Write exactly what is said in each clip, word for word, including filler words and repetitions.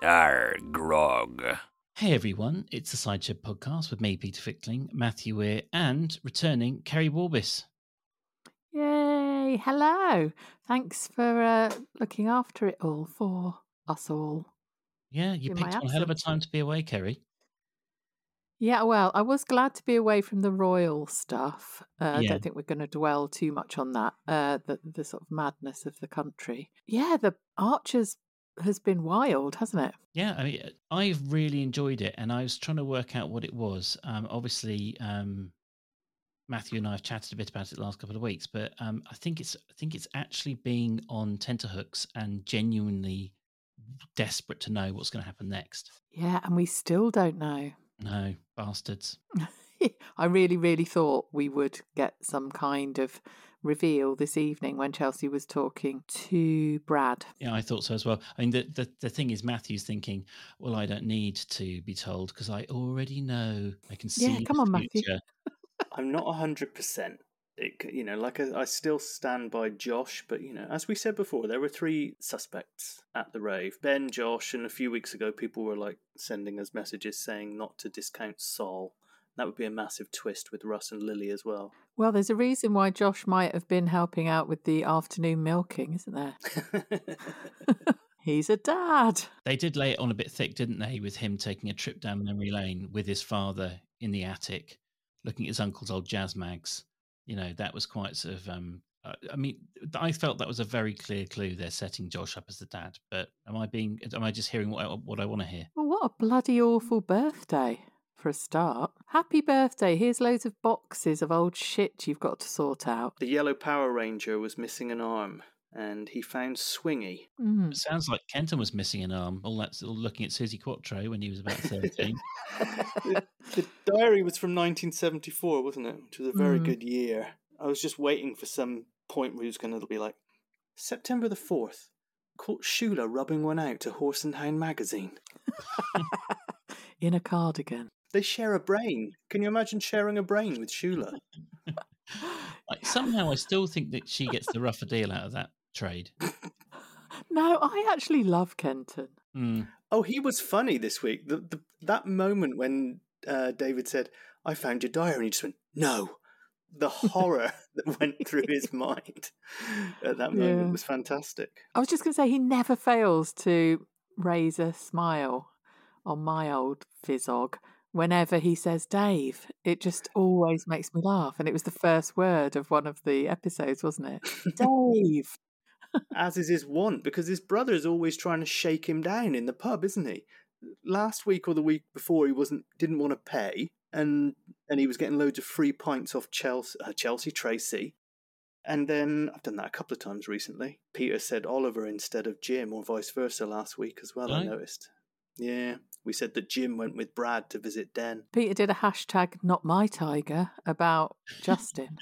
Arr, grog. Hey everyone, it's the Sideshow Podcast with me, Peter Fickling, Matthew Weir, and returning Kerry Warbis. Yay! Hello. Thanks for uh, looking after it all for us all. Yeah, you In my picked one hell of a absence. time to be away, Kerry. Yeah, well, I was glad to be away from the royal stuff. Uh, I Yeah. don't think we're going to dwell too much on that, uh, the, the sort of madness of the country. Yeah, the Archers has been wild, hasn't it? Yeah, I mean, I've really enjoyed it, and I was trying to work out what it was. Um, obviously, um, Matthew and I have chatted a bit about it the last couple of weeks, but um, I think it's I think it's actually being on tenterhooks and genuinely desperate to know what's going to happen next. Yeah, and we still don't know. No, bastards. I really, really thought we would get some kind of reveal this evening when Chelsea was talking to Brad. Yeah, I thought so as well. I mean, the the, the thing is, Matthew's thinking, well, I don't need to be told because I already know. I can see Yeah, come the on, Matthew. future. I'm not one hundred percent. It, you know, like I, I still stand by Josh, but, you know, as we said before, there were three suspects at the rave. Ben, Josh, and a few weeks ago, people were, like, sending us messages saying not to discount Sol. That would be a massive twist with Russ and Lily as well. Well, there's a reason why Josh might have been helping out with the afternoon milking, isn't there? He's a dad. They did lay it on a bit thick, didn't they, with him taking a trip down memory lane with his father in the attic, looking at his uncle's old jazz mags. You know, that was quite sort of, um, uh, I mean, I felt that was a very clear clue. They're setting Josh up as the dad, but am I being, am I just hearing what I, what I want to hear? Well, what a bloody awful birthday, for a start. Happy birthday. Here's loads of boxes of old shit you've got to sort out. The Yellow Power Ranger was missing an arm, and he found Swingy. Mm. It sounds like Kenton was missing an arm. All that's all looking at Susie Quattro when he was about thirteen. the, the diary was from nineteen seventy-four, wasn't it? Which was a very Mm. good year. I was just waiting for some point where he was going to be like, September the fourth, caught Shula rubbing one out to Horse and Hound magazine. In a cardigan. They share a brain. Can you imagine sharing a brain with Shula? Like, somehow I still think that she gets the rougher deal out of that trade. No, I actually love Kenton. Mm. Oh, he was funny this week. The, the That moment when uh, David said, I found your diary, and he just went, no. The horror that went through his mind at that moment Yeah. was fantastic. I was just going to say, he never fails to raise a smile on my old Fizzog whenever he says Dave. It just always makes me laugh. And it was the first word of one of the episodes, wasn't it? Dave. As is his wont, because his brother is always trying to shake him down in the pub, isn't he? Last week or the week before, he wasn't didn't want to pay, and and he was getting loads of free pints off Chelsea, uh, Chelsea Tracy. And then I've done that a couple of times recently. Peter said Oliver instead of Jim, or vice versa, last week as well. Right. I noticed. Yeah, we said that Jim went with Brad to visit Den. Peter did a hashtag not my tiger about Justin.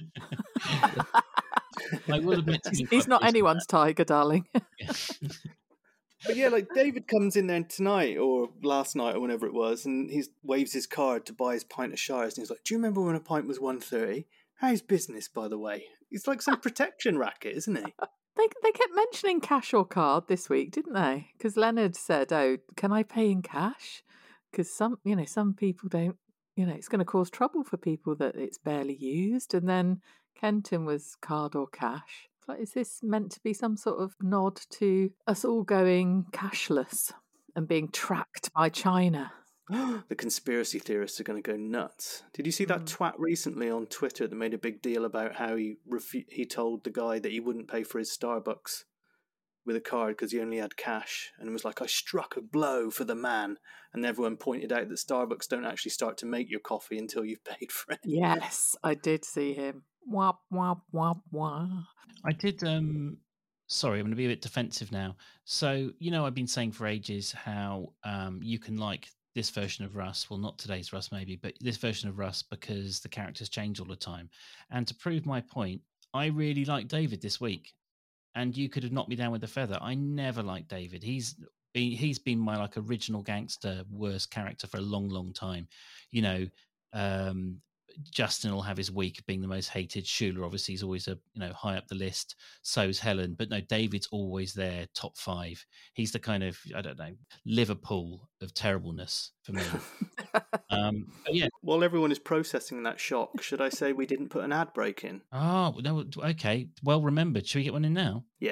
I will admit to He's, being he's quite not pleased with anyone's tiger, darling. that. But yeah, like David comes in there tonight or last night or whenever it was, and he waves his card to buy his pint of Shires, and he's like, "Do you remember when a pint was one thirty? How's business, by the way?" He's like some protection racket, isn't he? They they kept mentioning cash or card this week, didn't they? Because Leonard said, "Oh, can I pay in cash?" Because some, you know, some people don't. You know, it's going to cause trouble for people that it's barely used. And then Kenton was card or cash. It's like, is this meant to be some sort of nod to us all going cashless and being tracked by China? The conspiracy theorists are going to go nuts. Did you see that Mm. twat recently on Twitter that made a big deal about how he refu- he told the guy that he wouldn't pay for his Starbucks with a card because he only had cash, and was like, "I struck a blow for the man," and everyone pointed out that Starbucks don't actually start to make your coffee until you've paid for it. Yes, I did see him. Wop wop wop wop. I did. Um, sorry, I'm going to be a bit defensive now. So, you know, I've been saying for ages how um, you can like this version of Russ. Well, not today's Russ, maybe, but this version of Russ because the characters change all the time. And to prove my point, I really like David this week. And you could have knocked me down with a feather. I never liked David. He's been, he's been my like original gangster worst character for a long, long time. You know, um, Justin will have his week of being the most hated. Shula obviously is always a you know high up the list. So's Helen, but no, David's always there, top five. He's the kind of I don't know Liverpool of terribleness for me. um, but yeah. While everyone is processing that shock, should I say we didn't put an ad break in? Oh no, okay, well remembered. Should we get one in now? Yeah.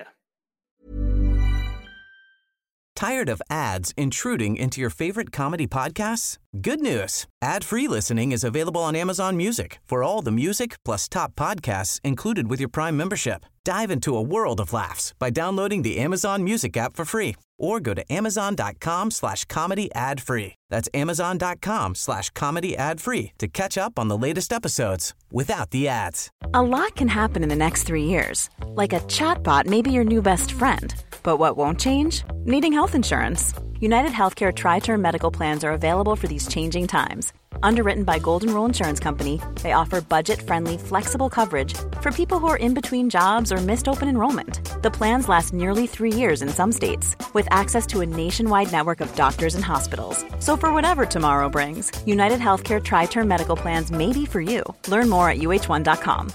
Tired of ads intruding into your favorite comedy podcasts? Good news. Ad-free listening is available on Amazon Music for all the music plus top podcasts included with your Prime membership. Dive into a world of laughs by downloading the Amazon Music app for free or go to amazon.com slash comedy ad free. That's amazon.com slash comedy ad free to catch up on the latest episodes without the ads. A lot can happen in the next three years. Like a chatbot may be your new best friend. But what won't change? Needing health insurance. United Healthcare Tri-Term Medical Plans are available for these changing times. Underwritten by Golden Rule Insurance Company, they offer budget-friendly, flexible coverage for people who are in between jobs or missed open enrollment. The plans last nearly three years in some states, with access to a nationwide network of doctors and hospitals. So for whatever tomorrow brings, United Healthcare Tri-Term Medical Plans may be for you. Learn more at U H one dot com.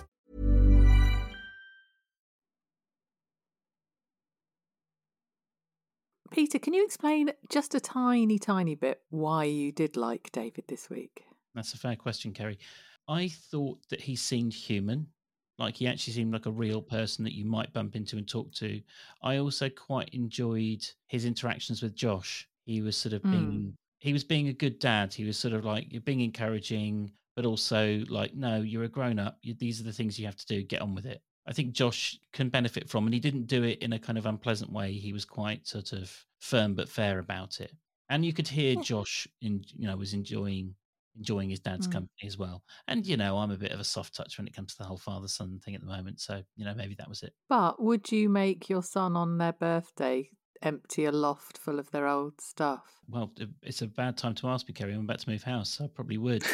Peter, can you explain just a tiny, tiny bit why you did like David this week? That's a fair question, Kerry. I thought that he seemed human, like he actually seemed like a real person that you might bump into and talk to. I also quite enjoyed his interactions with Josh. He was sort of being, mm. he was being a good dad. He was sort of like, you're being encouraging, but also like, no, you're a grown up. You, these are the things you have to do. Get on with it. I think Josh can benefit from, and he didn't do it in a kind of unpleasant way. He was quite sort of firm but fair about it, and you could hear Josh, in you know, was enjoying enjoying his dad's mm. company as well. And you know, I'm a bit of a soft touch when it comes to the whole father-son thing at the moment, so you know, maybe that was it. But would you make your son on their birthday empty a loft full of their old stuff? Well, it's a bad time to ask me, Kerry. I'm about to move house, so I probably would.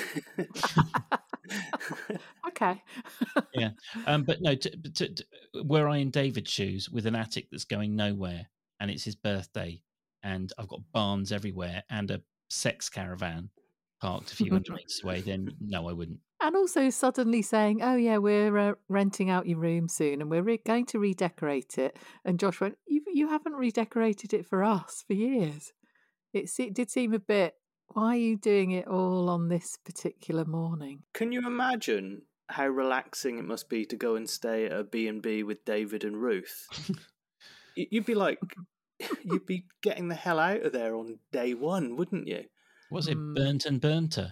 Okay. Yeah, um, but no, to, to, to, were I in David's shoes with an attic that's going nowhere, and it's his birthday, and I've got barns everywhere and a sex caravan parked a few hundred meters away, then no, I wouldn't. And also suddenly saying, "Oh yeah, we're uh, renting out your room soon, and we're re- going to redecorate it." And Josh went, "You you haven't redecorated it for us for years." It, it did seem a bit. Why are you doing it all on this particular morning? Can you imagine how relaxing it must be to go and stay at a B and B with David and Ruth? You'd be like, you'd be getting the hell out of there on day one, wouldn't you? Was it mm. burnt and burnter?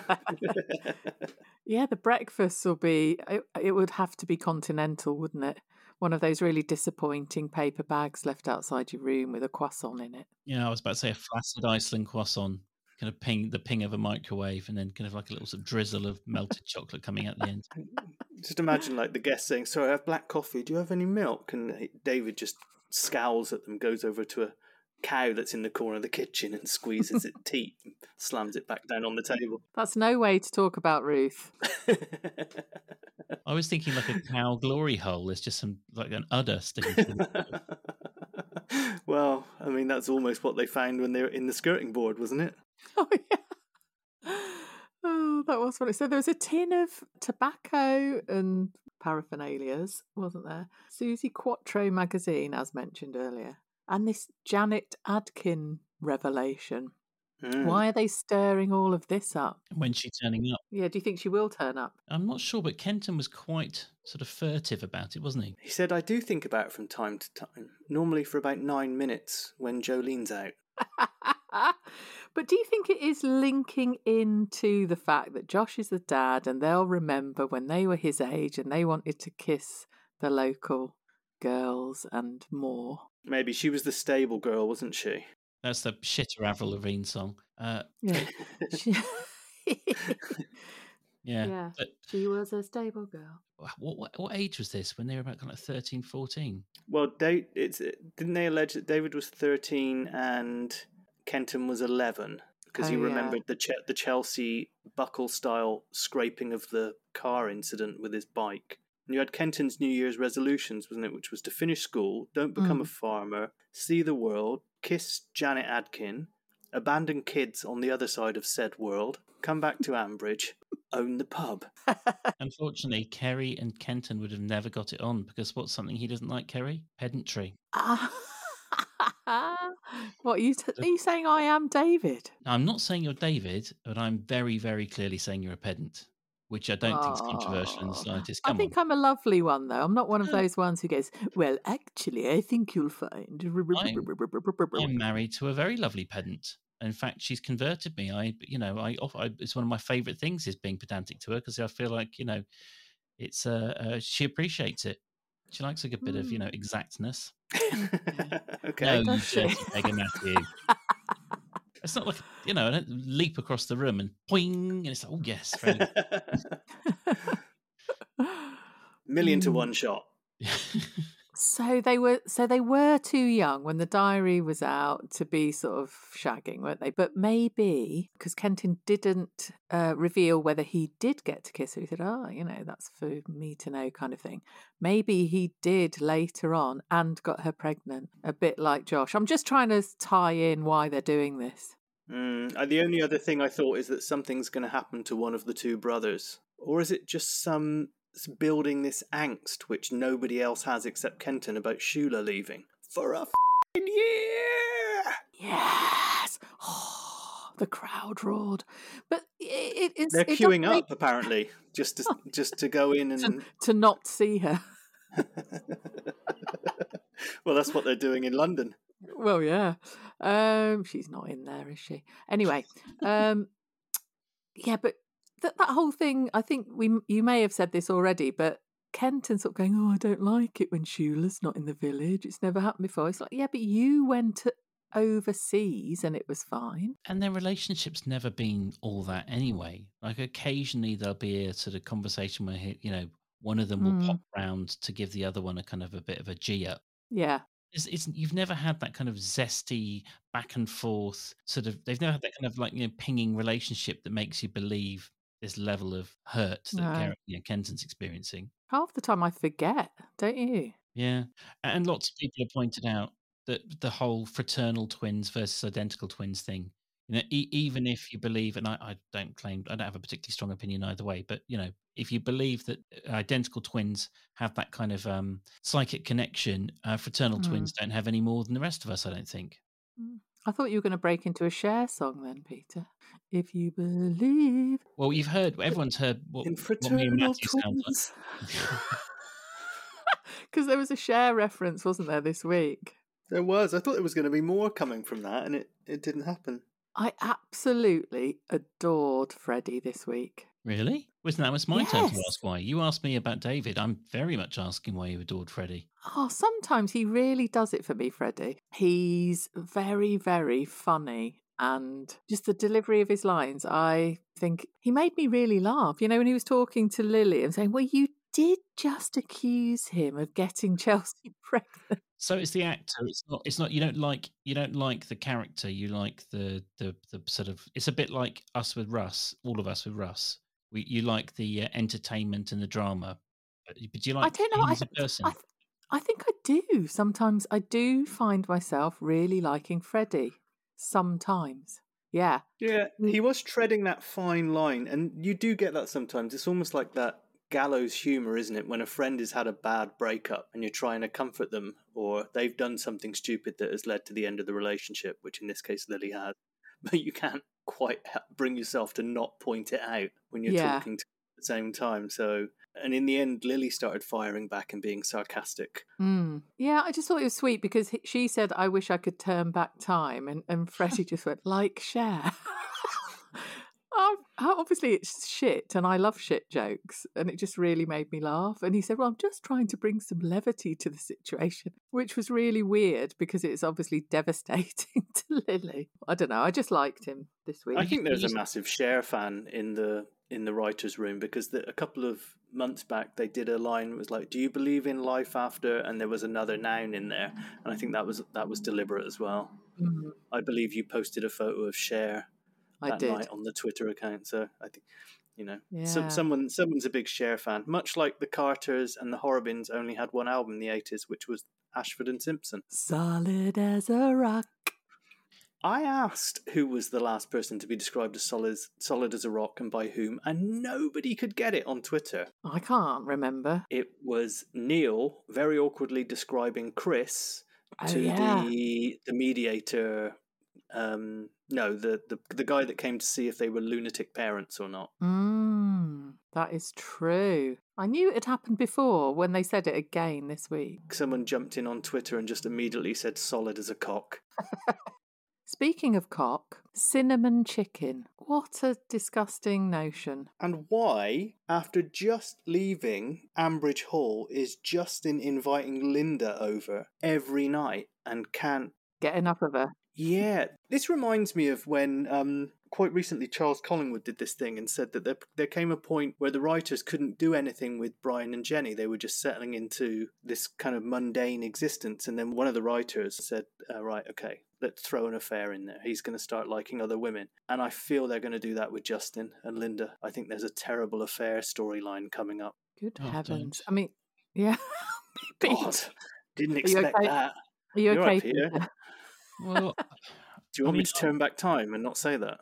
Yeah, the breakfast will be, it, it would have to be continental, wouldn't it? One of those really disappointing paper bags left outside your room with a croissant in it. Yeah, I was about to say a flaccid Iceland croissant. Kind of ping the ping of a microwave, and then kind of like a little sort of drizzle of melted chocolate coming out the end. Just imagine like the guest saying, "Sorry, I have black coffee. Do you have any milk?" And David just scowls at them, goes over to a cow that's in the corner of the kitchen and squeezes its teeth and slams it back down on the table. That's no way to talk about Ruth. I was thinking like a cow glory hole. There's just some like an udder sticking to it. Well, I mean, that's almost what they found when they were in the skirting board, wasn't it? Oh, yeah. Oh, that was funny. So there was a tin of tobacco and paraphernalias, wasn't there? Susie Quattro magazine, as mentioned earlier. And this Janet Adkin revelation. Mm. Why are they stirring all of this up? When's she turning up? Yeah, do you think she will turn up? I'm not sure, but Kenton was quite sort of furtive about it, wasn't he? He said, "I do think about it from time to time, normally for about nine minutes when Jolene's out." But do you think it is linking into the fact that Josh is the dad and they'll remember when they were his age and they wanted to kiss the local girls and more? Maybe she was the stable girl, wasn't she? That's the shitter Avril Lavigne song. Uh, yeah. she... yeah. Yeah. But she was a stable girl. What, what what age was this when they were about kind of thirteen, fourteen? Well, they, it's, didn't they allege that David was thirteen and Kenton was eleven? Because oh, he remembered yeah. the Ch- the Chelsea buckle-style scraping of the car incident with his bike. And you had Kenton's New Year's resolutions, wasn't it? Which was to finish school, don't become mm. a farmer, see the world, kiss Janet Adkin, abandon kids on the other side of said world, come back to Ambridge, own the pub. Unfortunately, Kerry and Kenton would have never got it on because what's something he doesn't like, Kerry? Pedantry. What are you, t- are you saying I am David? Now, I'm not saying you're David, but I'm very, very clearly saying you're a pedant, which I don't think is controversial in the Oh, slightest. I Come think on. I'm a lovely one, though. I'm not one of No. those ones who goes, well, actually, I think you'll find. I'm married to a very lovely pedant. In fact, she's converted me. I, you know, I, I it's one of my favourite things is being pedantic to her because I feel like, you know, it's uh, uh she appreciates it. She likes a good bit of, you know, exactness. Okay. No, you Does she? dirty beggar, Matthew. It's not like, you know, I don't leap across the room and poing, and it's like, oh, yes. Very Million to one shot. So they were so they were too young when the diary was out to be sort of shagging, weren't they? But maybe because Kenton didn't uh, reveal whether he did get to kiss her, he said, "Oh, you know, that's for me to know," kind of thing. Maybe he did later on and got her pregnant, a bit like Josh. I'm just trying to tie in why they're doing this. Mm, uh, the only other thing I thought is that something's going to happen to one of the two brothers, or is it just some s- building this angst which nobody else has except Kenton about Shula leaving for a f***ing year? Yes. Oh, the crowd roared. But it, it, it's, They're it does queuing make- up apparently just to just to go in to, and. to not see her. Well, that's what they're doing in London. Well, yeah. Um, she's not in there, is she? Anyway, um, yeah, but that that whole thing, I think we you may have said this already, but Kenton sort of going, "Oh, I don't like it when Shula's not in the village. It's never happened before." It's like, yeah, but you went to overseas and it was fine. And their relationship's never been all that anyway. Like occasionally there'll be a sort of conversation where, you know, one of them will Mm. pop round to give the other one a kind of a bit of a G up. Yeah. It's, it's, you've never had that kind of zesty back and forth sort of. They've never had that kind of like, you know, pinging relationship that makes you believe this level of hurt that No. Ker- you know, Kenton's experiencing. Half the time I forget, don't you? Yeah, and lots of people have pointed out that the whole fraternal twins versus identical twins thing. You know, e- even if you believe, and I, I don't claim, I don't have a particularly strong opinion either way, but you know, if you believe that identical twins have that kind of um, psychic connection, uh, fraternal Mm. twins don't have any more than the rest of us. I don't think. I thought you were going to break into a Cher song then, Peter. If you believe. Well, you've heard, everyone's heard what, In what me and fraternal Matthew sounds twins. like. Because there was a Cher reference, wasn't there, this week? There was. I thought there was going to be more coming from that, and it, it didn't happen. I absolutely adored Freddie this week. Really? Wasn't that was my turn to Yes. ask why? You asked me about David. I'm very much asking why you adored Freddie. Oh, sometimes he really does it for me, Freddie. He's very, very funny. And just the delivery of his lines, I think he made me really laugh. You know, when he was talking to Lily and saying, well, you did just accuse him of getting Chelsea pregnant. So it's the actor. It's not. It's not. You don't like. You don't like the character. You like the the the sort of. It's a bit like us with Russ. All of us with Russ. We you like the uh, entertainment and the drama. But, but do you like I don't know. him I, as a person? I, th- I think I do. Sometimes I do find myself really liking Freddie. Sometimes. Yeah. Yeah, he was treading that fine line, and you do get that sometimes. It's almost like that gallows humour, isn't it? When a friend has had a bad breakup and you're trying to comfort them, or they've done something stupid that has led to the end of the relationship, which in this case Lily had, but you can't quite ha- bring yourself to not point it out when you're Yeah. talking to them at the same time. So, and in the end, Lily started firing back and being sarcastic. Mm. Yeah, I just thought it was sweet because he, she said, I wish I could turn back time. And, and Freddie just went, like Cher. Oh, obviously it's shit and I love shit jokes and it just really made me laugh. And he said, well, I'm just trying to bring some levity to the situation, which was really weird because it's obviously devastating to Lily. I don't know. I just liked him this week. I think there's a massive Cher fan in the in the writers' room because the, a couple of months back they did a line that was like, "Do you believe in life after?" And there was another noun in there, and I think that was that was deliberate as well. Mm, I believe you posted a photo of Cher I that did. night on the Twitter account, so I think you know Yeah. some, someone someone's a big Cher fan, much like the Carters and the Horrobins only had one album in the eighties, which was Ashford and Simpson. Solid as a rock. I asked who was the last person to be described as solid, solid as a rock and by whom, and nobody could get it on Twitter. I can't remember. It was Neil very awkwardly describing Chris Oh, to yeah. the the mediator. Um, no, the, the the guy that came to see if they were lunatic parents or not. Mm, that is true. I knew it had happened before when they said it again this week. Someone jumped in on Twitter and just immediately said solid as a cock. Speaking of cock, cinnamon chicken. What a disgusting notion. And why, after just leaving Ambridge Hall, is Justin inviting Linda over every night and can't... Get enough of her. Yeah, this reminds me of when um, quite recently Charles Collingwood did this thing and said that there, there came a point where the writers couldn't do anything with Brian and Jenny. They were just settling into this kind of mundane existence. And then one of the writers said, uh, right, okay, let's throw an affair in there. He's going to start liking other women. And I feel they're going to do that with Justin and Linda. I think there's a terrible affair storyline coming up. Good Oh, heavens. don't. I mean, yeah. God, didn't Are you expect okay? that. Are you You're okay, up here. Peter? Well, Do you want I me mean, to turn back time and not say that?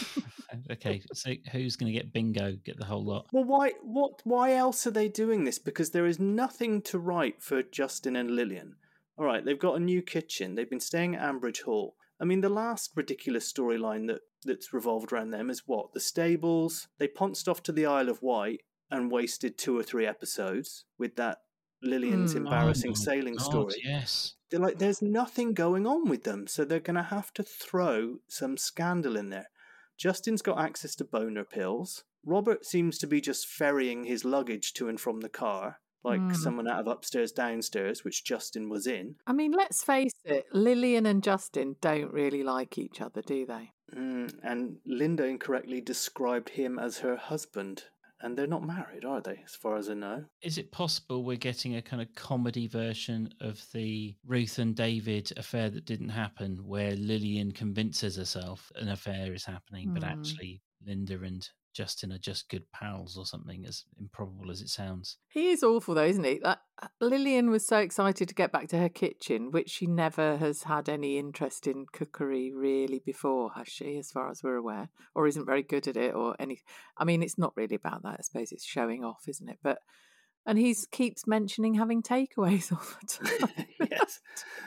okay, so who's going to get bingo? Get the whole lot. Well, why? What? Why else are they doing this? Because there is nothing to write for Justin and Lillian. All right, they've got a new kitchen. They've been staying at Ambridge Hall. I mean, the last ridiculous storyline that that's revolved around them is what? The stables. They pounced off to the Isle of Wight and wasted two or three episodes with that Lillian's Hmm. embarrassing Oh my sailing God, story. Yes. They're like, there's nothing going on with them, so they're going to have to throw some scandal in there. Justin's got access to boner pills. Robert seems to be just ferrying his luggage to and from the car, like Hmm. someone out of upstairs, downstairs, which Justin was in. I mean, let's face it, Lillian and Justin don't really like each other, do they? Mm, and Linda incorrectly described him as her husband. And they're not married, are they, as far as I know? Is it possible we're getting a kind of comedy version of the Ruth and David affair that didn't happen, where Lillian convinces herself an affair is happening, but Hmm. actually Linda and Justin are just good pals or something, as improbable as it sounds? He is awful, though, isn't he? Like, Lillian was so excited to get back to her kitchen, which she never has had any interest in cookery really before, has she, as far as we're aware? Or isn't very good at it, or any. I mean, it's not really about that. I suppose it's showing off, isn't it? But and he keeps mentioning having takeaways all the time. Yes.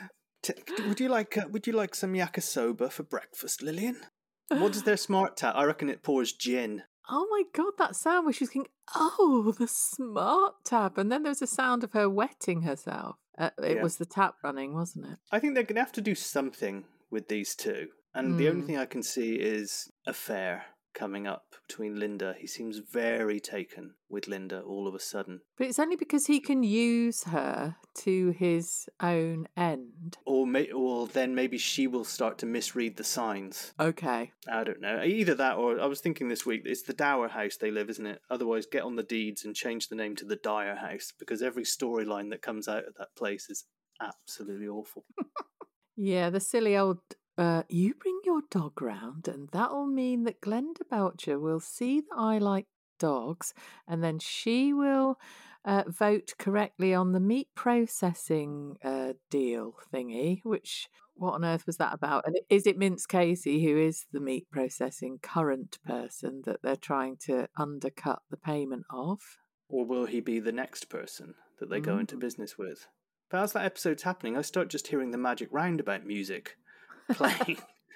T- would you like uh, Would you like some yakisoba for breakfast, Lillian? What does their smart tap? I reckon it pours gin. Oh my God, that sound where she's thinking, oh, the smart tap. And then there's a sound of her wetting herself. Uh, it Yeah. was the tap running, wasn't it? I think they're going to have to do something with these two. And the only Hmm. thing I can see is affair coming up between Linda. He seems very taken with Linda all of a sudden. But it's only because he can use her to his own end. Or, may- or then maybe she will start to misread the signs. Okay. I don't know. Either that or I was thinking this week, it's the Dower House they live, isn't it? Otherwise, get on the deeds and change the name to the Dyer House, because every storyline that comes out of that place is absolutely awful. Yeah, the silly old, uh, you bring your dog round and that'll mean that Glenda Belcher will see that I like dogs and then she will uh, vote correctly on the meat processing uh, deal thingy, which, what on earth was that about? And is it Mince Casey who is the meat processing current person that they're trying to undercut the payment of? Or will he be the next person that they go into Mm. business with? But as that episode's happening, I start just hearing the magic roundabout music playing.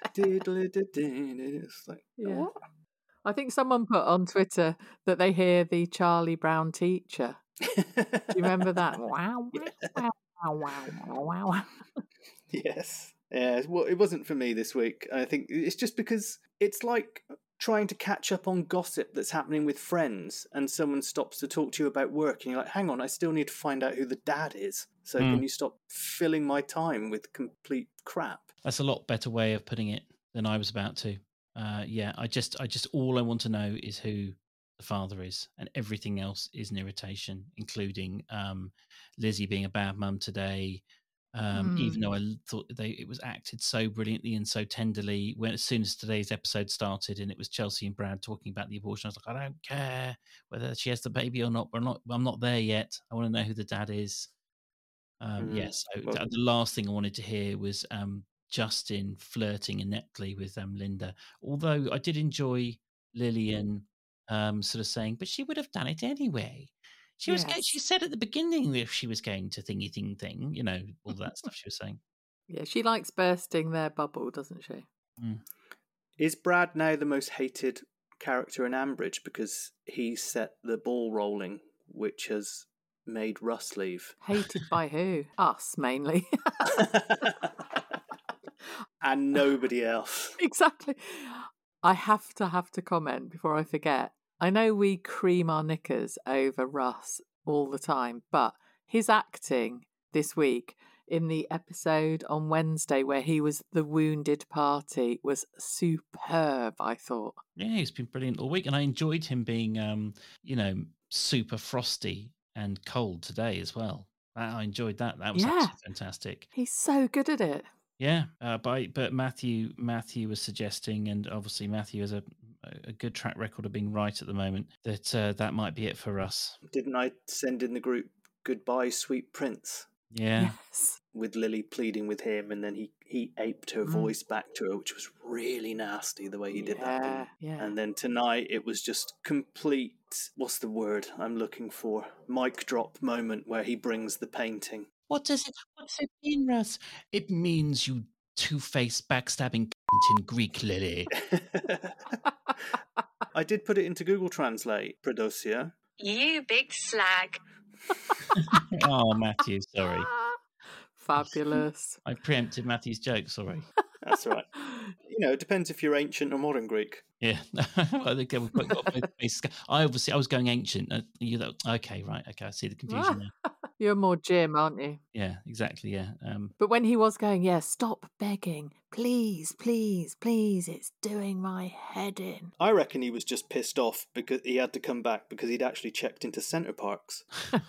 It's like, Yeah. what? I think someone put on Twitter that they hear the Charlie Brown teacher. Do you remember that? Wow, Yeah. wow, wow, wow, wow, wow. Yes. Yeah, well, it wasn't for me this week. I think it's just because it's like trying to catch up on gossip that's happening with friends and someone stops to talk to you about work and you're like, hang on, I still need to find out who the dad is. So Mm. can you stop filling my time with complete crap? That's a lot better way of putting it than I was about to. Uh, yeah, I just, I just, all I want to know is who the father is, and everything else is an irritation, including um, Lizzie being a bad mum today. Um, Even though I l- thought they it was acted so brilliantly and so tenderly, when as soon as today's episode started and it was Chelsea and Brad talking about the abortion, I was like, I don't care whether she has the baby or not. We're not. I'm not there yet. I want to know who the dad is. Um, Mm, yes. So well- th- the last thing I wanted to hear was um, Justin flirting ineptly with um, Linda. Although I did enjoy Lillian um, sort of saying, but she would have done it anyway. She was. Yes. She said at the beginning if she was going to thingy thing thing, you know, all that stuff she was saying. Yeah, she likes bursting their bubble, doesn't she? Mm. Is Brad now the most hated character in Ambridge because he set the ball rolling, which has made Russ leave? Hated by who? Us, mainly. And nobody else. Exactly. I have to have to comment before I forget. I know we cream our knickers over Russ all the time, but his acting this week in the episode on Wednesday where he was the wounded party was superb, I thought. Yeah, he's been brilliant all week, and I enjoyed him being, um, you know, super frosty and cold today as well. I enjoyed that. That was Yeah. absolutely fantastic. He's so good at it. Yeah, uh, but but Matthew Matthew was suggesting, and obviously Matthew has a a good track record of being right at the moment, that uh, that might be it for us. Didn't I send in the group "Goodbye, Sweet Prince" Yeah. Yes. with Lily pleading with him, and then he, he aped her Mm. voice back to her, which was really nasty the way he did that. Yeah, yeah. And then tonight it was just complete, what's the word I'm looking for? Mic drop moment where he brings the painting. What does it? What does it mean, Russ? It means you two-faced backstabbing cunt in Greek, Lily. I did put it into Google Translate, Prodosia. You big slag. Oh, Matthew, sorry. Fabulous. I preempted Matthew's joke, sorry. That's right. You know, it depends if you're ancient or modern Greek. Yeah. I think we've got got both bases. I obviously, I was going ancient. Uh, You know, okay, right. Okay, I see the confusion there. You're more Jim, aren't you? Yeah, exactly, yeah. Um, But when he was going, yeah, stop begging. Please, please, please. It's doing my head in. I reckon he was just pissed off because he had to come back because he'd actually checked into Centre Parks.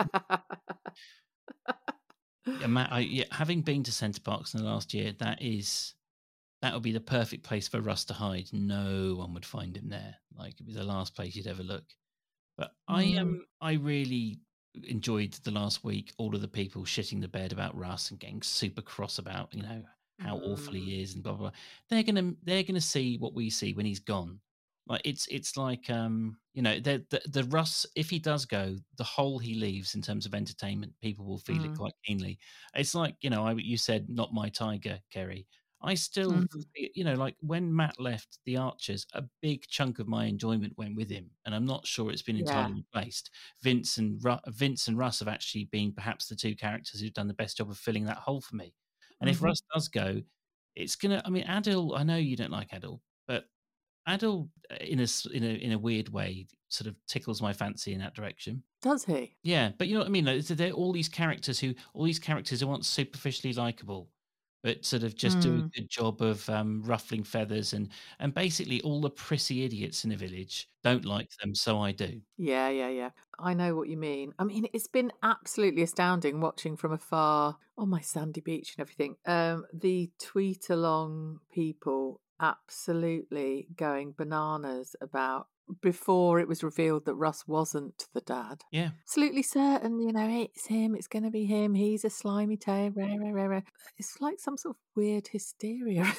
yeah, Matt, I, yeah, having been to Centre Parks in the last year, that is... That would be the perfect place for Russ to hide. No one would find him there. Like, it'd be the last place you'd ever look. But I Mm. um, I really enjoyed the last week, all of the people shitting the bed about Russ and getting super cross about, you know, how awful he is and blah, blah, blah. They're gonna they're gonna see what we see when he's gone. Like it's it's like um, you know, the, the the Russ, if he does go, the hole he leaves in terms of entertainment, people will feel it Mm. quite keenly. It's like, you know, I you said not my tiger, Kerry. I still, Mhm. you know, like when Matt left The Archers, a big chunk of my enjoyment went with him, and I'm not sure it's been entirely Yeah. replaced. Vince and Ru- Vince and Russ have actually been perhaps the two characters who've done the best job of filling that hole for me. And if Mhm. Russ does go, it's gonna. I mean, Adil. I know you don't like Adil, but Adil, uh, in a s- in a in a weird way, sort of tickles my fancy in that direction. Does he? Yeah, but you know what I mean. Like, so they're all these characters who, all these characters who aren't superficially likable, but sort of just do a Mm. good job of um, ruffling feathers, and and basically all the prissy idiots in the village don't like them, so I do. Yeah, yeah, yeah. I know what you mean. I mean, it's been absolutely astounding watching from afar on my sandy beach and everything. Um, the tweet along people absolutely going bananas about before it was revealed that Russ wasn't the dad. Yeah, Absolutely certain, you know, it's him, it's going to be him, he's a slimy tail, rah, rah, rah, rah. It's like some sort of weird hysteria.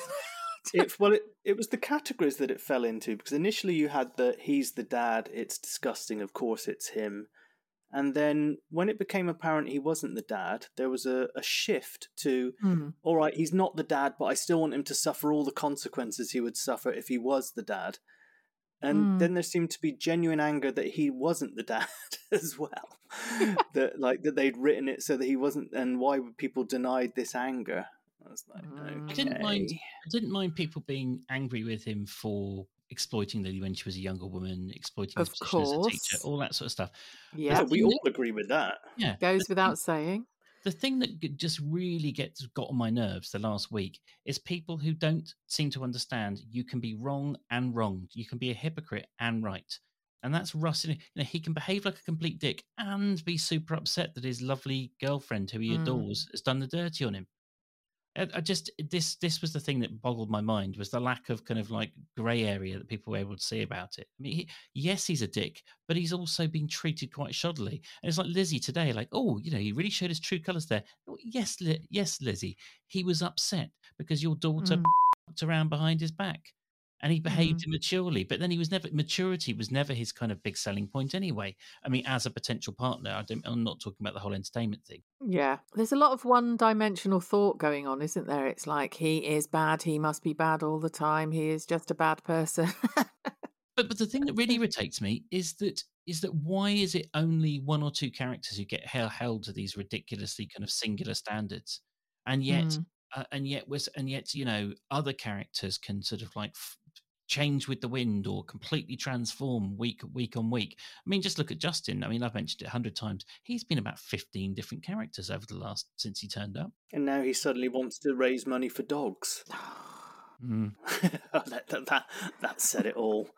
It, well, it, it was the categories that it fell into, because initially you had the he's the dad, it's disgusting, of course it's him. And then when it became apparent he wasn't the dad, there was a, a shift to, Hmm. all right, he's not the dad, but I still want him to suffer all the consequences he would suffer if he was the dad. And Mm. then there seemed to be genuine anger that he wasn't the dad as well. that like that they'd written it so that he wasn't, and why would people denied this anger? I was like, Mm. I didn't mind. okay. I didn't mind people being angry with him for exploiting Lily when she was a younger woman, exploiting his Of position as a teacher, course. all that sort of stuff. Yeah, Yeah, we all agree with that. Yeah, goes the without saying. the thing that g- just really gets got on my nerves the last week is people who don't seem to understand you can be wrong and wronged. You can be a hypocrite and right. And that's Russ. You know, he can behave like a complete dick and be super upset that his lovely girlfriend, who he Mm. adores, has done the dirty on him. I, I just this this was the thing that boggled my mind, was the lack of kind of like grey area that people were able to see about it. I mean, he, yes, he's a dick, but he's also been treated quite shoddily. And it's like Lizzie today, like, oh, you know, he really showed his true colours there. Oh, yes, Li- yes, Lizzie, he was upset because your daughter Mm. f***ed around behind his back. And he behaved Mm. immaturely, but then he was never maturity was never his kind of big selling point anyway. I mean, as a potential partner, I don't, I'm not talking about the whole entertainment thing. Yeah, there's a lot of one-dimensional thought going on, isn't there? It's like, he is bad, he must be bad all the time, he is just a bad person. But but the thing that really irritates me is that is that why is it only one or two characters who get held held to these ridiculously kind of singular standards, and yet Mm. uh, and yet was and yet you know other characters can sort of like f- change with the wind or completely transform week week on week. I mean, just look at Justin. I mean, I've mentioned it a hundred times. He's been about fifteen different characters over the last since he turned up. And now he suddenly wants to raise money for dogs. Mm. that, that, that, that said it all.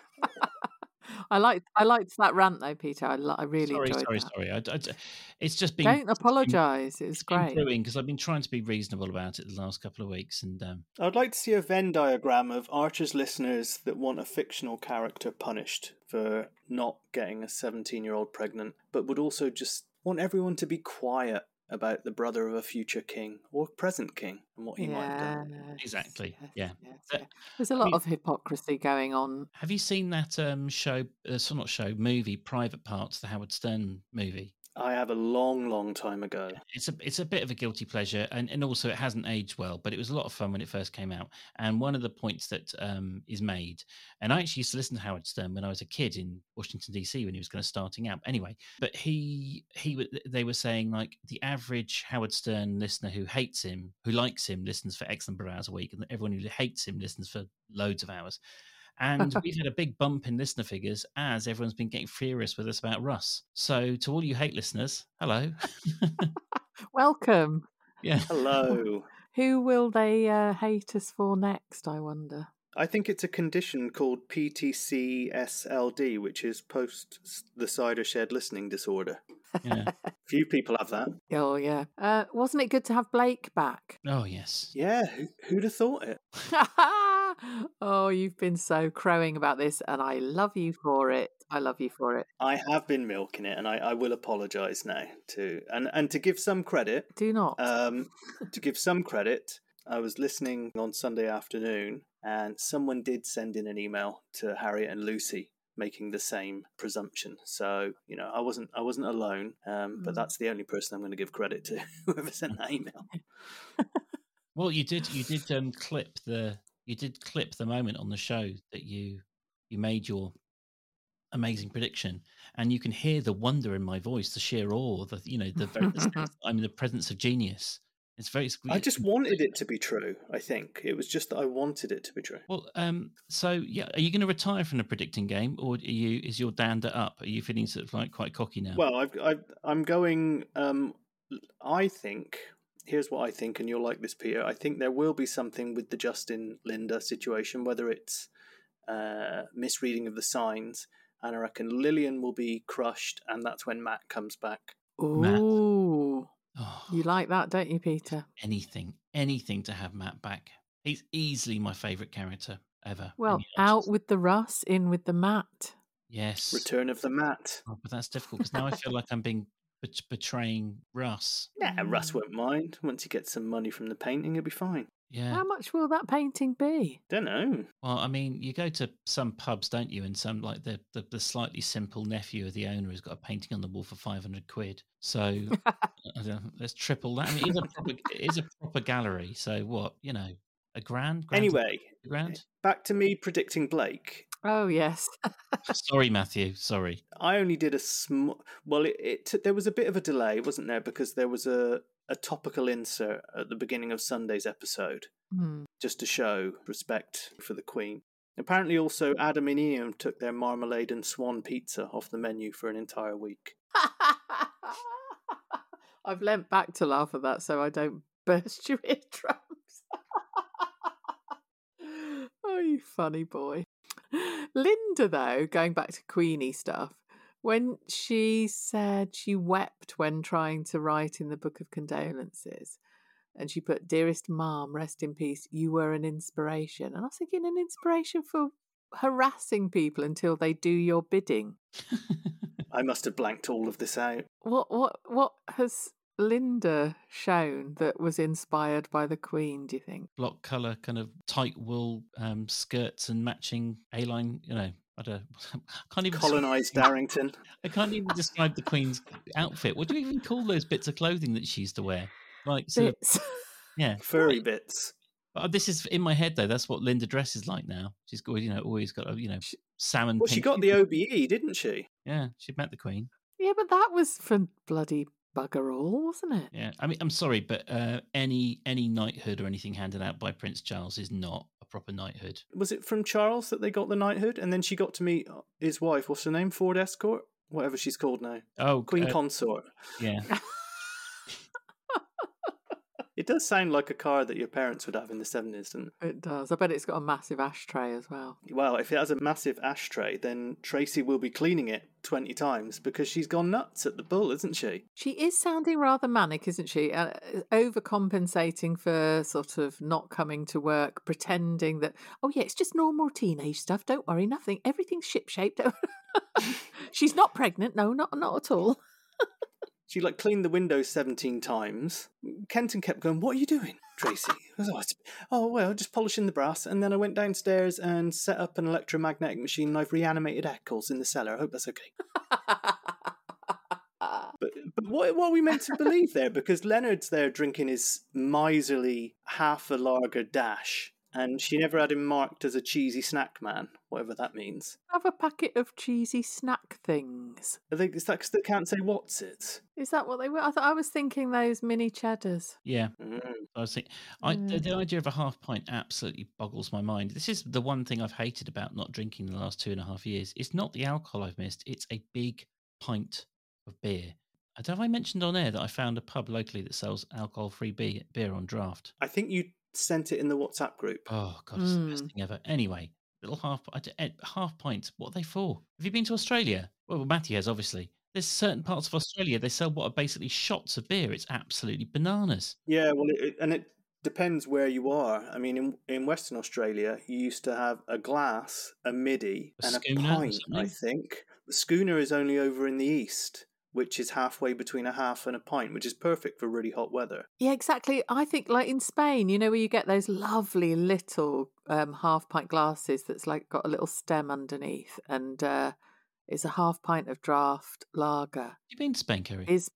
I liked I liked that rant though, Peter. I, li- I really Sorry, enjoyed sorry, that. sorry. I, I- it's just been Don't apologise. It was great. because I've been trying to be reasonable about it the last couple of weeks, and um, I'd like to see a Venn diagram of Archer's listeners that want a fictional character punished for not getting a seventeen-year-old pregnant, but would also just want everyone to be quiet about the brother of a future king or present king and what he might have done. Yes, Exactly, yes, yeah. yes, That- yeah. There's a lot mean- of hypocrisy going on. have you seen that um, show? Uh, so not show, movie, Private Parts, the Howard Stern movie? I have a long, long time ago. It's a it's a bit of a guilty pleasure, and, and also it hasn't aged well, but it was a lot of fun when it first came out. And one of the points that um, is made, and I actually used to listen to Howard Stern when I was a kid in Washington D C when he was kind of starting out. Anyway, but he he w- they were saying like the average Howard Stern listener who hates him, who likes him, listens for X number of hours a week, and everyone who hates him listens for loads of hours. And we've had a big bump in listener figures as everyone's been getting furious with us about Russ. So to all you hate listeners, hello. Welcome. Yeah. Hello. Who will they uh, hate us for next, I wonder? I think it's a condition called P T C S L D, which is post the cider shed listening disorder. Yeah. Few people have that. Oh, yeah. Uh, wasn't it good to have Blake back? Oh, yes. Yeah, who, who'd have thought it? Oh, you've been so crowing about this, and I love you for it. I love you for it. I have been milking it, and I, I will apologise now too. And and to give some credit, Do not. um, to give some credit, I was listening on Sunday afternoon, and someone did send in an email to Harriet and Lucy making the same presumption. So you know, I wasn't I wasn't alone. Um, but Mm. that's the only person I'm going to give credit to, whoever sent that email. Well, you did. You did um, clip the. You did clip the moment on the show that you you made your amazing prediction, and you can hear the wonder in my voice, the sheer awe, the you know the very. The, I mean, the presence of genius. It's very. I just wanted it to be true. I think it was just that I wanted it to be true. Well, um. So yeah, are you going to retire from the predicting game, or are you? Is your dander up? Are you feeling sort of like quite cocky now? Well, I've, I've, I'm going. Um, I think. Here's what I think, and you'll like this, Peter. I think there will be something with the Justin Linda situation, whether it's uh, misreading of the signs, and I reckon Lillian will be crushed, and that's when Matt comes back. Matt. Ooh. Oh, You like that, don't you, Peter? anything, anything to have Matt back. He's easily my favourite character ever. Well, in the out Archers. with the Russ, in with the Matt. Yes. Return of the Matt. Oh, but that's difficult because now I feel like I'm being bet- betraying Russ. Yeah, Russ won't mind. Once he gets some money from the painting, he'll be fine. Yeah. How much will that painting be? Don't know. Well, I mean, you go to some pubs, don't you? And some like the, the the slightly simple nephew of the owner has got a painting on the wall for five hundred quid. So I don't know, let's triple that. I mean, it is a proper, it is a proper gallery. So what? You know, a grand. grand Anyway, a grand. back to me predicting Blake. Oh, yes. Sorry, Matthew. Sorry. I only did a small. Well, it, it t- there was a bit of a delay, wasn't there? Because there was a, a topical insert at the beginning of Sunday's episode, Hmm. just to show respect for the Queen. Apparently, also Adam and Ian took their marmalade and swan pizza off the menu for an entire week. I've leant back to laugh at that so I don't burst your eardrums. Oh, you funny boy. Linda, though, going back to Queenie stuff, when she said she wept when trying to write in the Book of Condolences, And she put, "Dearest Mom, rest in peace. You were an inspiration." And I was thinking, an inspiration for harassing people until they do your bidding. I must have blanked all of this out. What what what has Linda shown that was inspired by the Queen, do you think? Block colour, kind of tight wool um, skirts and matching A-line, you know, I don't I can't even Colonised Darrington. I can't even describe the Queen's outfit. What do you even call those bits of clothing that she used to wear? Like, sort of, Bits. yeah. Furry bits. But this is in my head, though. That's what Linda dresses like now. She's got, you know, always got a, you know, salmon Well, pink. she got the O B E, didn't she? Yeah, she met the Queen. Yeah, but that was for bloody bugger all, wasn't it? Yeah, I mean, I'm sorry, but uh, any any knighthood or anything handed out by Prince Charles is not a proper knighthood. Was it from Charles that they got the knighthood? And then she got to meet his wife. What's her name? Ford Escort? Whatever she's called now. Oh, Queen uh, Consort. Yeah. It does sound like a car that your parents would have in the seventies, doesn't it? It does. I bet it's got a massive ashtray as well. Well, if it has a massive ashtray, then Tracy will be cleaning it twenty times because she's gone nuts at the bull, isn't she? She is sounding rather manic, isn't she? Uh, overcompensating for sort of not coming to work, pretending that, oh yeah, it's just normal teenage stuff. Don't worry, nothing. Everything's ship-shaped. She's not pregnant. No, not not at all. She like cleaned the windows seventeen times. Kenton kept going, "What are you doing, Tracy?" I was like, "Oh, well, just polishing the brass." And then I went downstairs and set up an electromagnetic machine, and I've reanimated Eccles in the cellar. I hope that's okay. But but what, what are we meant to believe there? Because Leonard's there drinking his miserly half a lager dash, and she never had him marked as a cheesy snack man, whatever that means. Have a packet of cheesy snack things. Are they, is that 'cause they can't say what's it? Is that what they were? I thought I was thinking those mini cheddars. Yeah. Mm. I was thinking, I, the, Mm. the idea of a half pint absolutely boggles my mind. This is the one thing I've hated about not drinking in the last two and a half years. It's not the alcohol I've missed, it's a big pint of beer. I don't know if I mentioned on air that I found a pub locally that sells alcohol-free beer, beer on draft. I think you sent it in the WhatsApp group. Oh, God, it's the Mm. best thing ever. Anyway, little half I d- eh, half pints, what are they for? Have you been to Australia? Well, Matthew has, obviously. There's certain parts of Australia, they sell what are basically shots of beer. It's absolutely bananas. Yeah, well, it, it- and it depends where you are. I mean, in, in Western Australia, you used to have a glass, a midi, A and a schooner or pint, I something? think. The schooner is only over in the east, which is halfway between a half and a pint, which is perfect for really hot weather. Yeah, exactly. I think like in Spain, you know, where you get those lovely little um, half pint glasses that's like got a little stem underneath, and uh, it's a half pint of draft lager. Have you been to Spain, Kerry? Is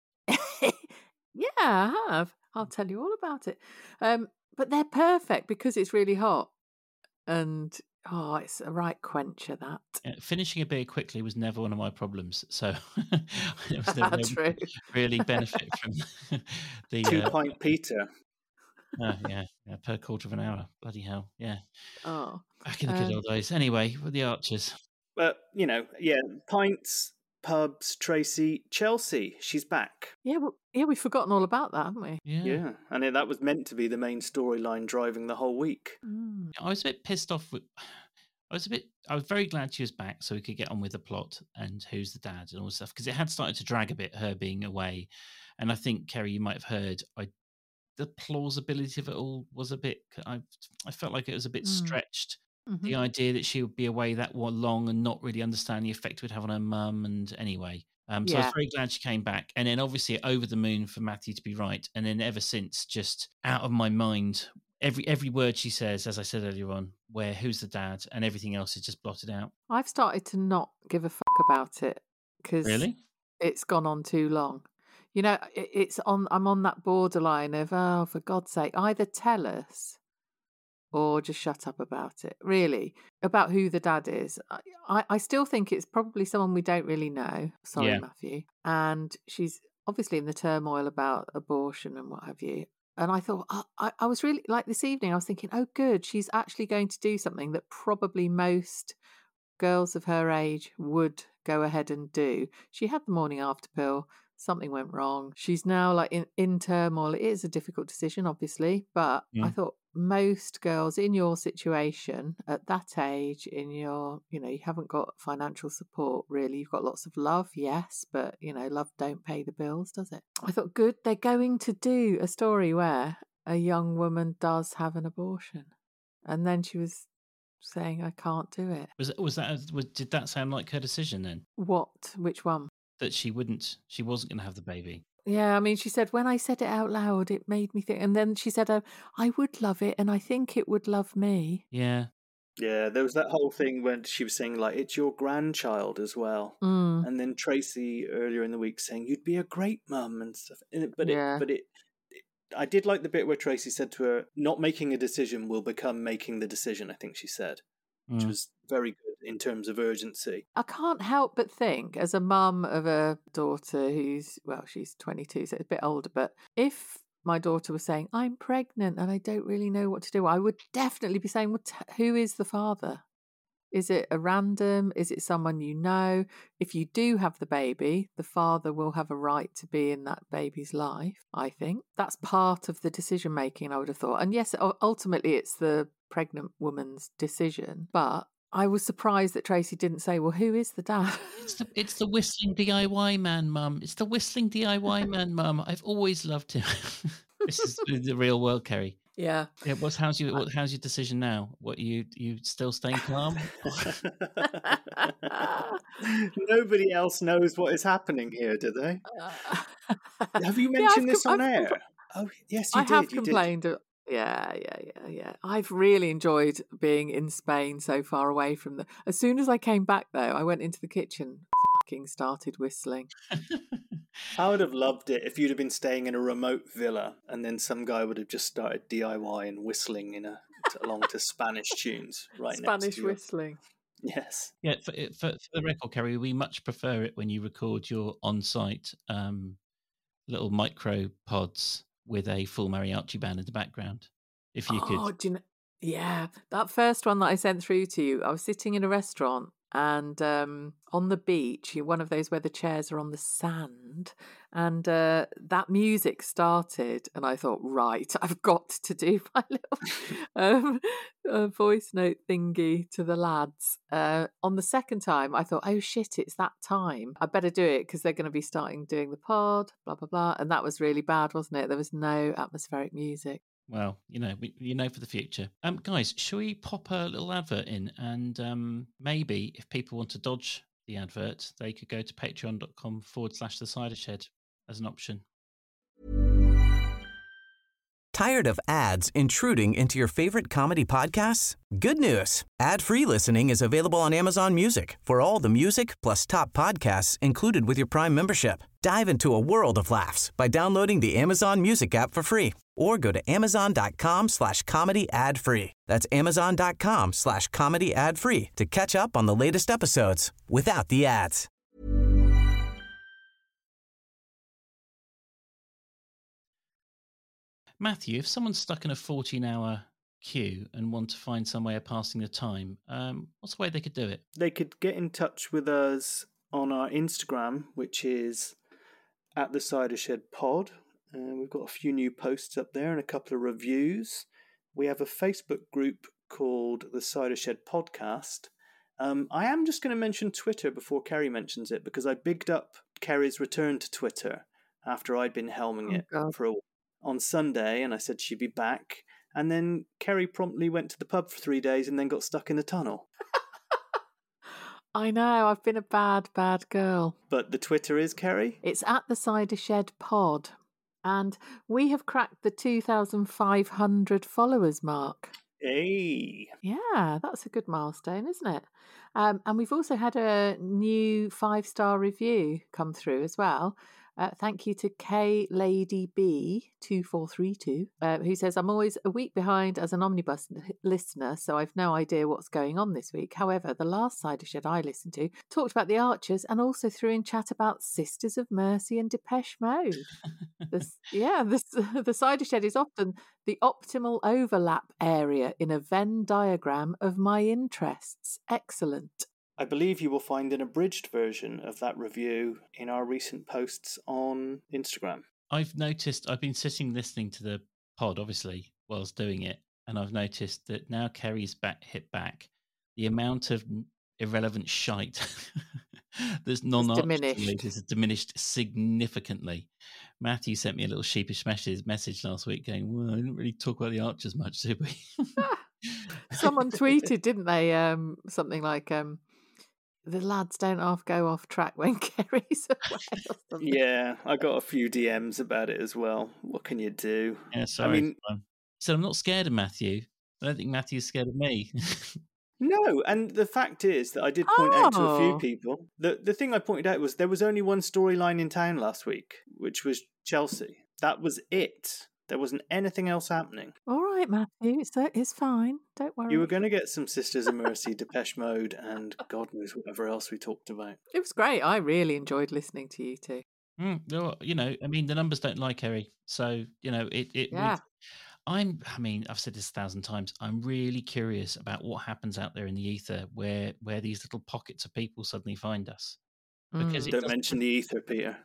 yeah, I have. I'll tell you all about it. Um, but they're perfect because it's really hot, and oh, it's a right quencher that. Yeah, finishing a beer quickly was never one of my problems, so it was never True. really benefit from the Two uh, pint Peter. uh, yeah, yeah per quarter of an hour. Bloody hell, yeah. Oh, Back in the good Um, old days. Anyway, with the Archers, But, you know, yeah, pints, pubs, Tracy, Chelsea, she's back. yeah, well, yeah, we've forgotten all about that, haven't we? yeah. Yeah, and it, that was meant to be the main storyline driving the whole week. Mm. I was a bit pissed off with. I was a bit. I was very glad she was back, so we could get on with the plot and who's the dad and all this stuff, because it had started to drag a bit, her being away, and I think Kerry, you might have heard, I the plausibility of it all was a bit. I I felt like it was a bit Mm. stretched. Mhm. The idea that she would be away that one long and not really understand the effect it would have on her mum, and anyway. Um, so I was Yeah. very glad she came back, and then obviously over the moon for Matthew to be right, and then ever since just out of my mind. Every every word she says, as I said earlier on, where who's the dad, and everything else is just blotted out. I've started to not give a fuck about it because Really? it's gone on too long. You know, it, it's on. I'm on that borderline of oh, for God's sake, either tell us or just shut up about it. Really, about who the dad is. I, I, I still think it's probably someone we don't really know. Sorry, Yeah. Matthew. And she's obviously in the turmoil about abortion and what have you. And I thought, I, I, I was really like this evening, I was thinking, oh, good, she's actually going to do something that probably most girls of her age would go ahead and do. She had the morning after pill. Something went wrong. She's now like in, in turmoil. It is a difficult decision, obviously, but I Mm. thought most girls in your situation at that age, in your, you know, you haven't got financial support really. You've got lots of love, yes, but, you know, love don't pay the bills, does it? I thought, good, they're going to do a story where a young woman does have an abortion. And then she was saying, I can't do it. Was was that was, did that sound like her decision then? What? Which one? That she wouldn't, she wasn't going to have the baby. Yeah, I mean, she said, when I said it out loud, it made me think. And then she said, oh, I would love it, and I think it would love me. Yeah. Yeah, there was that whole thing when she was saying, like, it's your grandchild as well. Mm. And then Tracy earlier in the week saying, you'd be a great mum and stuff. And it- But Yeah. it, but it, it, I did like the bit where Tracy said to her, not making a decision will become making the decision, I think she said, which Mm. was very good in terms of urgency. I can't help but think, as a mum of a daughter who's, well, she's twenty-two, so it's a bit older, but if my daughter was saying, I'm pregnant and I don't really know what to do, I would definitely be saying, well, t- who is the father? Is it a random? Is it someone you know? If you do have the baby, the father will have a right to be in that baby's life, I think. That's part of the decision making, I would have thought. And yes, u- ultimately it's the pregnant woman's decision, but I was surprised that Tracy didn't say, well, who is the dad? It's the it's the whistling D I Y man, Mum. It's the whistling D I Y man, Mum. I've always loved him. This is the real world, Kerry. Yeah. Yeah. What's how's your what, how's your decision now? What you you still staying calm? Nobody else knows what is happening here, do they? Have you Yeah, mentioned I've this com- on I've air? compl- Oh, yes, you I did. have you did. complained. of- Yeah, yeah, yeah, yeah. I've really enjoyed being in Spain so far away from the. As soon as I came back, though, I went into the kitchen, fucking started whistling. I would have loved it if you'd have been staying in a remote villa and then some guy would have just started D I Y and whistling in a along to Spanish tunes right next Spanish to you. whistling. Yes. Yeah. For, for for the record, Kerry, we much prefer it when you record your on-site um, little micro pods with a full mariachi band in the background. If you Oh, could. do you know? Yeah, that first one that I sent through to you, I was sitting in a restaurant and um, on the beach, one of those where the chairs are on the sand, and uh, that music started, and I thought, right, I've got to do my little um, uh, voice note thingy to the lads. Uh, on the second time, I thought, oh shit, it's that time. I better do it because they're going to be starting doing the pod, blah, blah, blah. And that was really bad, wasn't it? There was no atmospheric music. Well, you know, we, you know for the future. Um, guys, shall we pop a little advert in? And um, maybe if people want to dodge the advert, they could go to patreon.com forward slash the cider shed as an option. Tired of ads intruding into your favorite comedy podcasts? Good news. Ad-free listening is available on Amazon Music for all the music plus top podcasts included with your Prime membership. Dive into a world of laughs by downloading the Amazon Music app for free or go to amazon.com slash comedy ad free. That's amazon.com slash comedy ad free to catch up on the latest episodes without the ads. Matthew, if someone's stuck in a fourteen-hour queue and want to find some way of passing the time, um, what's the way they could do it? They could get in touch with us on our Instagram, which is at the Cider Shed Pod. And we've got a few new posts up there and a couple of reviews. We have a Facebook group called the Cider Shed Podcast. Um, I am just going to mention Twitter before Kerry mentions it because I bigged up Kerry's return to Twitter after I'd been helming Oh, it God. for a, on Sunday, and I said she'd be back. And then Kerry promptly went to the pub for three days and then got stuck in the tunnel. I know, I've been a bad, bad girl. But the Twitter is, Kerry? It's at the Cider Shed Pod. And we have cracked the two thousand five hundred followers mark. Hey. Yeah, that's a good milestone, isn't it? Um, and we've also had a new five-star review come through as well. Uh, thank you to K Lady B two four three two, uh, who says, I'm always a week behind as an omnibus l- listener, so I've no idea what's going on this week. However, the last Cider Shed I listened to talked about the Archers and also threw in chat about Sisters of Mercy and Depeche Mode. This, yeah, this, the Cider Shed is often the optimal overlap area in a Venn diagram of my interests. Excellent. I believe you will find an abridged version of that review in our recent posts on Instagram. I've noticed, I've been sitting listening to the pod, obviously, whilst doing it. and I've noticed that now Kerry's back hit back, the amount of irrelevant shite that's non-Archers diminished. related has diminished significantly. Matthew sent me a little sheepish message, message last week going, well, I didn't really talk about the Archers much, did we? Someone tweeted, didn't they? Um, something like, um, the lads don't half go off track when Kerry's away or something. Yeah, I got a few D Ms about it as well. What can you do? Yeah, sorry. I mean, so I'm not scared of Matthew. I don't think Matthew's scared of me. no, and the fact is that I did point out to a few Oh. people. The the thing I pointed out was there was only one storyline in town last week, which was Chelsea. That was it. There wasn't anything else happening. All right, Matthew, it's, it's fine. Don't worry. You were going to get some Sisters of Mercy, Depeche Mode, and God knows whatever else we talked about. It was great. I really enjoyed listening to you two. Mm, well, you know, I mean, the numbers don't lie, Kerry. So, you know, it. it Yeah. would- I'm, I mean, I've said this a thousand times. I'm really curious about what happens out there in the ether where where these little pockets of people suddenly find us. Because Mm. it Don't doesn't- mention the ether, Peter.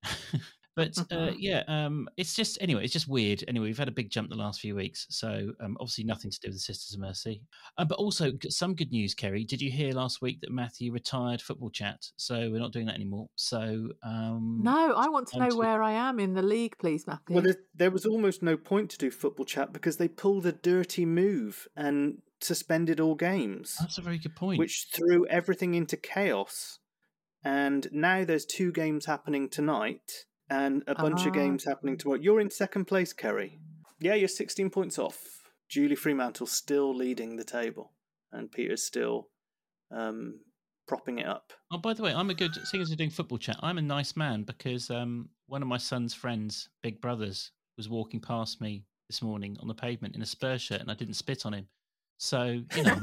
But uh, yeah, um, it's just anyway. It's just weird. Anyway, we've had a big jump the last few weeks, so um, obviously nothing to do with the Sisters of Mercy. Uh, but also g- some good news, Kerry. Did you hear last week that Matthew retired Football Chat? So we're not doing that anymore. So um, No, I want to time know to- where I am in the league, please, Matthew. Well, there, there was almost no point to do football chat because they pulled a dirty move and suspended all games, that's a very good point. which threw everything into chaos. And now there's two games happening tonight and a bunch Ah. of games happening tomorrow. You're in second place, Kerry. Yeah, you're sixteen points off. Julie Fremantle still leading the table, and Peter's still um, propping it up. Oh, by the way, I'm a good. Seeing as we're doing Football Chat, I'm a nice man because um, one of my son's friends, big brothers, was walking past me this morning on the pavement in a Spurs shirt, and I didn't spit on him. So you know,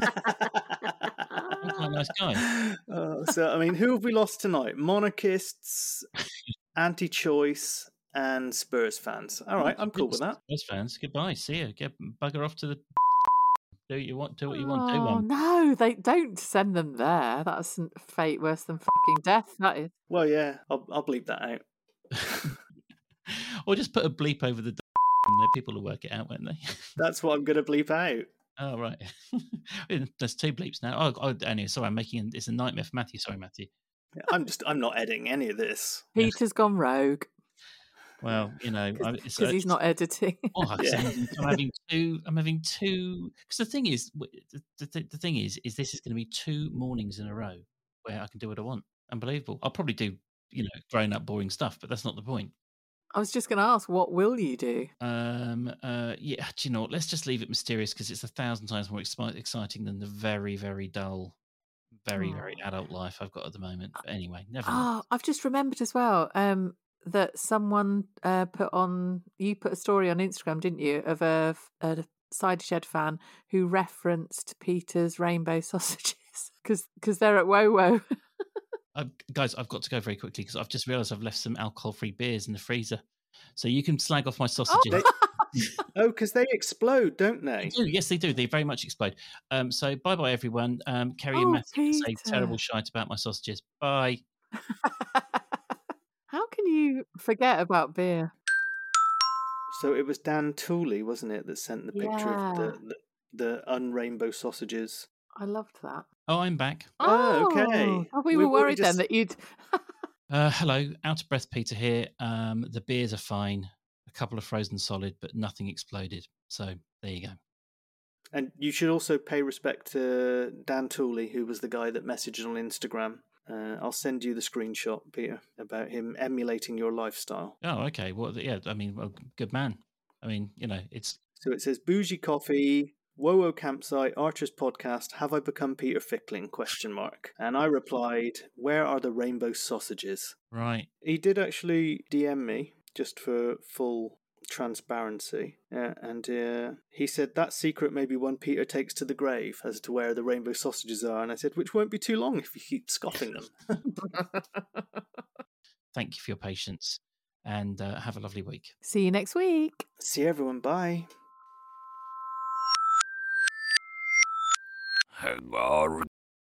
I'm quite a nice guy. Uh, so, I mean, who have we lost tonight? Monarchists, anti-choice, and Spurs fans. All right, I'm cool with that. Spurs fans, goodbye. See you. Get bugger off to the. Do what you want. Do what you want. Do Oh one. no, they don't send them there. That's n- fate worse than fucking death. That is. Well, yeah, I'll, I'll bleep that out. Or just put a bleep over the. And the people will work it out, won't they? That's what I'm going to bleep out. Oh right. There's two bleeps now. Oh, oh anyway, sorry, I'm making it's a nightmare for Matthew. Sorry, Matthew. I'm just, I'm not editing any of this. Peter's gone rogue Well, you know, I- it's, because uh, he's not editing. Oh, 'cause Yeah. I'm, I'm having two. I'm having two. Because the thing is, w- the, the, the thing is, is this is going to be two mornings in a row where I can do what I want. Unbelievable. I'll probably do, you know, grown up, boring stuff, but that's not the point. I was just going to ask, what will you do? Um. Uh. Yeah. Do you know what? Let's just leave it mysterious because it's a thousand times more expi- exciting than the very, very dull, very, very Oh. adult life I've got at the moment. But anyway, never mind. Oh, I've just remembered as well um, that someone uh, put on, you put a story on Instagram, didn't you, of a, a Side Shed fan who referenced Peter's rainbow sausages because they're at Wo Wo. Uh, guys, I've got to go very quickly because I've just realised I've left some alcohol-free beers in the freezer, so you can slag off my sausages. Oh, because they explode, don't They they? do, yes, they do. They very much explode. Um, so bye bye, everyone. Um, Kerry and Oh, Matthew can say Peter. terrible shite about my sausages. Bye. How can you forget about beer? So it was Dan Tooley, wasn't it, that sent the picture Yeah. of the, the, the unrainbow sausages? I loved that. Oh, I'm back. Oh, okay. Oh, we We- were we worried just- then that you'd. Uh, hello, out of breath, Peter here. Um, the beers are fine. A couple of frozen solid, but nothing exploded. So there you go. And you should also pay respect to Dan Tooley, who was the guy that messaged on Instagram. Uh, I'll send you the screenshot, Peter, about him emulating your lifestyle. Oh, okay. Well, yeah. I mean, well, good man. I mean, you know, it's So it says, bougie coffee, Wo-Wo campsite, Archer's podcast, have I become Peter Fickling, question mark. And I replied, where are the rainbow sausages? right. He did actually D M me, just for full transparency. Yeah, and uh, he said, that secret may be one Peter takes to the grave as to where the rainbow sausages are. And I said, which won't be too long if you keep scoffing them. Thank you for your patience, and uh, have a lovely week. See you next week. See everyone, bye. Hagar